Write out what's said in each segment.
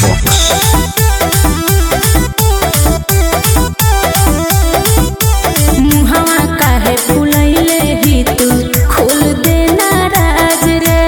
Box. मुहवा काहे फुलैले ही तू खोल देना राज रे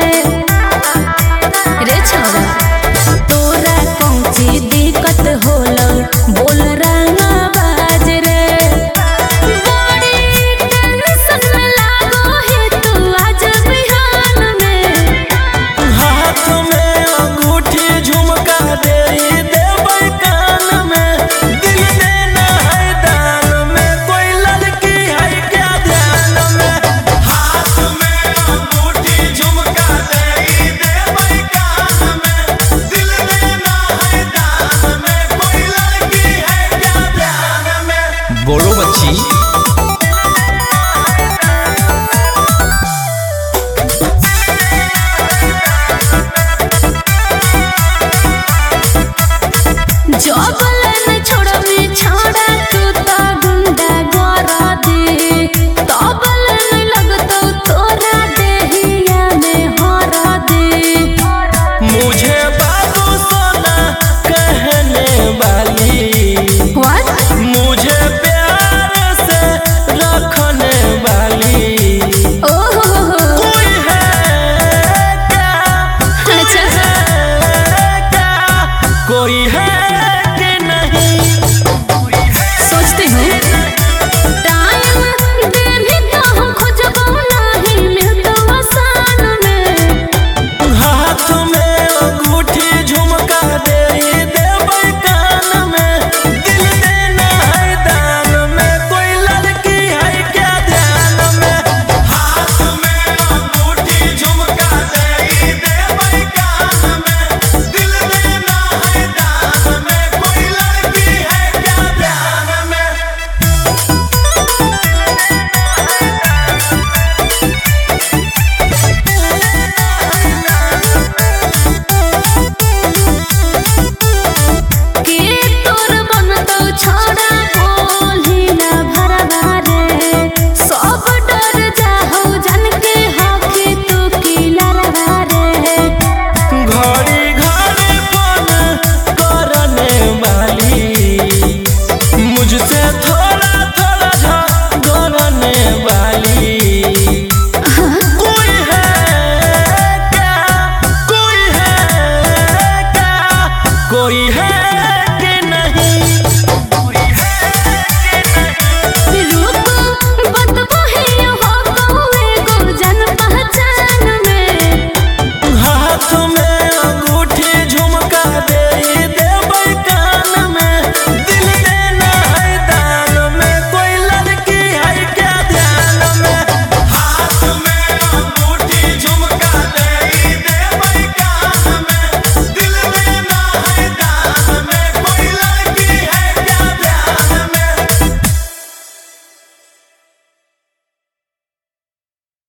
रे छोरा तोरा कौची दिक्कत होलो बोल रंगा बाज रे बड़ी टेंशन में लागो है तू आज बिहान में हाथ में अंगूठी झुमका दे देबै कान में दिल देना है दान में कोई लड़की है क्या ध्यान में। हाथ में अंगूठी झुमका दे देबै कान में दिल देना है दान में कोई लड़की है क्या ध्यान में। बोलो बच्ची। जब ले छोड़